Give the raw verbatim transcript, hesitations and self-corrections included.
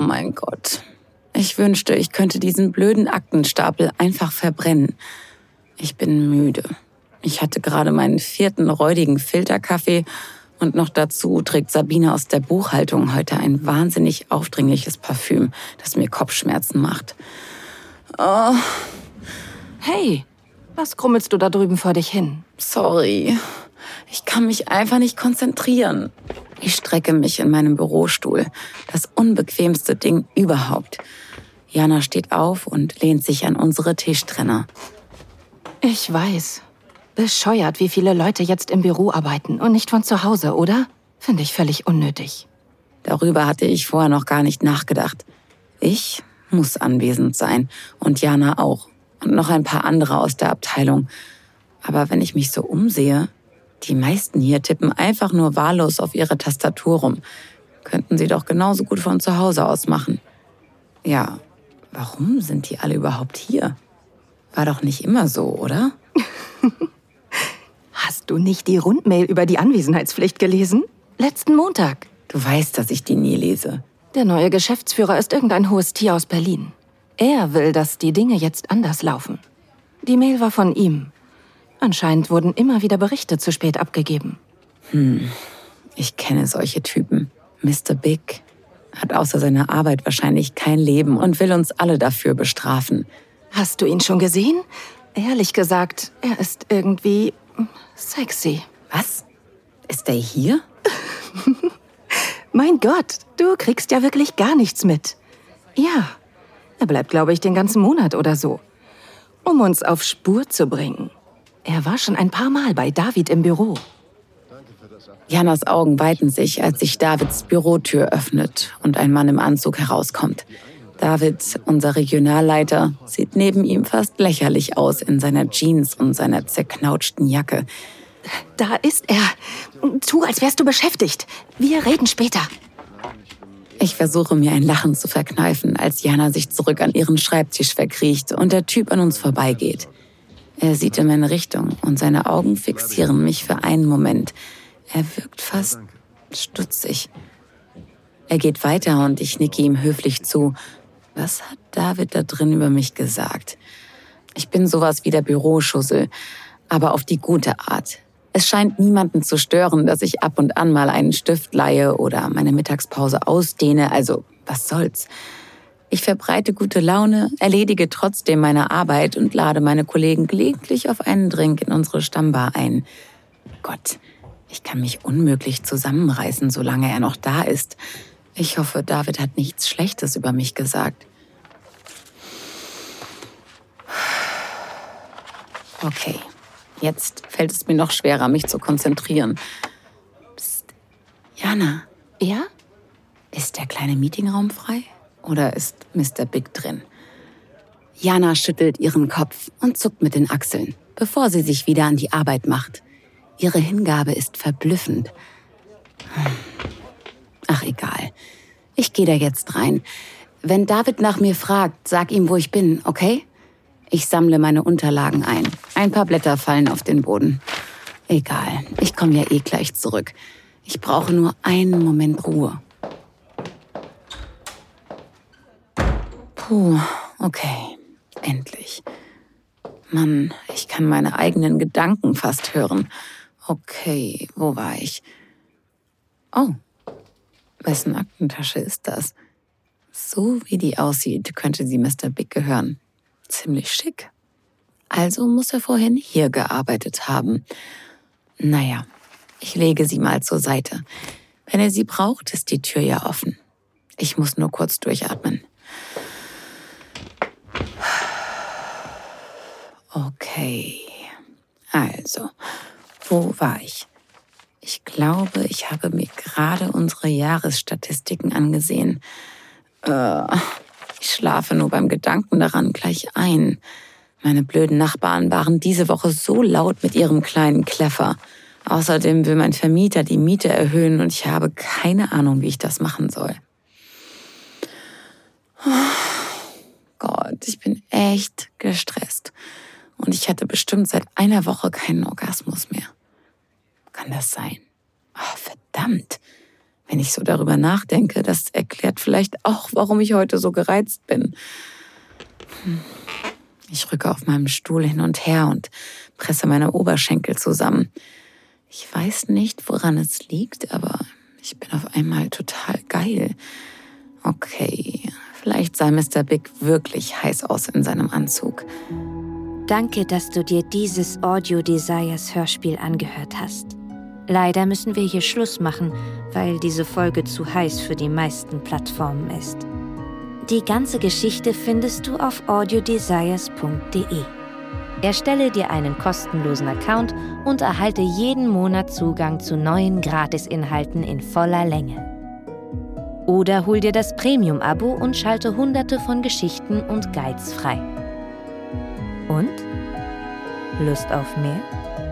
mein Gott. Ich wünschte, ich könnte diesen blöden Aktenstapel einfach verbrennen. Ich bin müde. Ich hatte gerade meinen vierten räudigen Filterkaffee und noch dazu trägt Sabine aus der Buchhaltung heute ein wahnsinnig aufdringliches Parfüm, das mir Kopfschmerzen macht. Oh. Hey, was grummelst du da drüben vor dich hin? Sorry, ich kann mich einfach nicht konzentrieren. Ich strecke mich in meinem Bürostuhl, das unbequemste Ding überhaupt. Jana steht auf und lehnt sich an unsere Tischtrenner. Ich weiß. Bescheuert, wie viele Leute jetzt im Büro arbeiten und nicht von zu Hause, oder? Finde ich völlig unnötig. Darüber hatte ich vorher noch gar nicht nachgedacht. Ich muss anwesend sein und Jana auch und noch ein paar andere aus der Abteilung. Aber wenn ich mich so umsehe, die meisten hier tippen einfach nur wahllos auf ihre Tastatur rum. Könnten sie doch genauso gut von zu Hause aus machen. Ja, warum sind die alle überhaupt hier? War doch nicht immer so, oder? Hast du nicht die Rundmail über die Anwesenheitspflicht gelesen? Letzten Montag. Du weißt, dass ich die nie lese. Der neue Geschäftsführer ist irgendein hohes Tier aus Berlin. Er will, dass die Dinge jetzt anders laufen. Die Mail war von ihm. Anscheinend wurden immer wieder Berichte zu spät abgegeben. Hm, ich kenne solche Typen. Mister Big hat außer seiner Arbeit wahrscheinlich kein Leben und will uns alle dafür bestrafen. Hast du ihn schon gesehen? Ehrlich gesagt, er ist irgendwie sexy. Was? Ist er hier? Mein Gott, du kriegst ja wirklich gar nichts mit. Ja, er bleibt, glaube ich, den ganzen Monat oder so. Um uns auf Spur zu bringen. Er war schon ein paar Mal bei David im Büro. Janas Augen weiten sich, als sich Davids Bürotür öffnet und ein Mann im Anzug herauskommt. David, unser Regionalleiter, sieht neben ihm fast lächerlich aus in seiner Jeans und seiner zerknautschten Jacke. Da ist er. Tu, als wärst du beschäftigt. Wir reden später. Ich versuche mir ein Lachen zu verkneifen, als Jana sich zurück an ihren Schreibtisch verkriecht und der Typ an uns vorbeigeht. Er sieht in meine Richtung und seine Augen fixieren mich für einen Moment. Er wirkt fast stutzig. Er geht weiter und ich nicke ihm höflich zu. Was hat David da drin über mich gesagt? Ich bin sowas wie der Büroschussel, aber auf die gute Art. Es scheint niemanden zu stören, dass ich ab und an mal einen Stift leihe oder meine Mittagspause ausdehne, also was soll's. Ich verbreite gute Laune, erledige trotzdem meine Arbeit und lade meine Kollegen gelegentlich auf einen Drink in unsere Stammbar ein. Gott, ich kann mich unmöglich zusammenreißen, solange er noch da ist. Ich hoffe, David hat nichts Schlechtes über mich gesagt. Okay, jetzt fällt es mir noch schwerer, mich zu konzentrieren. Psst. Jana. Ja? Ist der kleine Meetingraum frei? Oder ist Mister Big drin? Jana schüttelt ihren Kopf und zuckt mit den Achseln, bevor sie sich wieder an die Arbeit macht. Ihre Hingabe ist verblüffend. Ach, egal. Ich gehe da jetzt rein. Wenn David nach mir fragt, sag ihm, wo ich bin, okay? Ich sammle meine Unterlagen ein. Ein paar Blätter fallen auf den Boden. Egal, ich komme ja eh gleich zurück. Ich brauche nur einen Moment Ruhe. Puh, okay, endlich. Mann, ich kann meine eigenen Gedanken fast hören. Okay, wo war ich? Oh, wessen Aktentasche ist das? So wie die aussieht, könnte sie Mister Big gehören. Ziemlich schick. Also muss er vorhin hier gearbeitet haben. Naja, ich lege sie mal zur Seite. Wenn er sie braucht, ist die Tür ja offen. Ich muss nur kurz durchatmen. Okay, also, wo war ich? Ich glaube, ich habe mir gerade unsere Jahresstatistiken angesehen. Äh, ich schlafe nur beim Gedanken daran gleich ein. Meine blöden Nachbarn waren diese Woche so laut mit ihrem kleinen Kleffer. Außerdem will mein Vermieter die Miete erhöhen und ich habe keine Ahnung, wie ich das machen soll. Gott, ich bin echt gestresst. Und ich hatte bestimmt seit einer Woche keinen Orgasmus mehr. Kann das sein? Oh, verdammt. Wenn ich so darüber nachdenke, das erklärt vielleicht auch, warum ich heute so gereizt bin. Ich rücke auf meinem Stuhl hin und her und presse meine Oberschenkel zusammen. Ich weiß nicht, woran es liegt, aber ich bin auf einmal total geil. Okay, vielleicht sah Mister Big wirklich heiß aus in seinem Anzug. Danke, dass du dir dieses Audio Desires Hörspiel angehört hast. Leider müssen wir hier Schluss machen, weil diese Folge zu heiß für die meisten Plattformen ist. Die ganze Geschichte findest du auf audiodesires punkt de. Erstelle dir einen kostenlosen Account und erhalte jeden Monat Zugang zu neuen Gratisinhalten in voller Länge. Oder hol dir das Premium-Abo und schalte hunderte von Geschichten und Guides frei. Und? Lust auf mehr?